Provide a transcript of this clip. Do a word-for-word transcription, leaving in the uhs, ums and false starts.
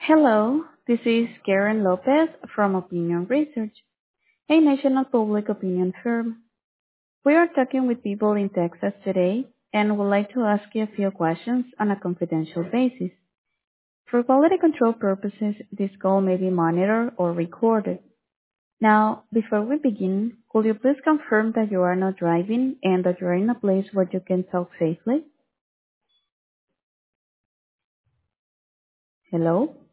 Hello, this is Karen Lopez from Opinion Research, a national public opinion firm. We are talking with people in Texas today and would like to ask you a few questions on a confidential basis. For quality control purposes, this call may be monitored or recorded. Now, before we begin, could you please confirm that you are not driving and that you are in a place where you can talk safely? Hello?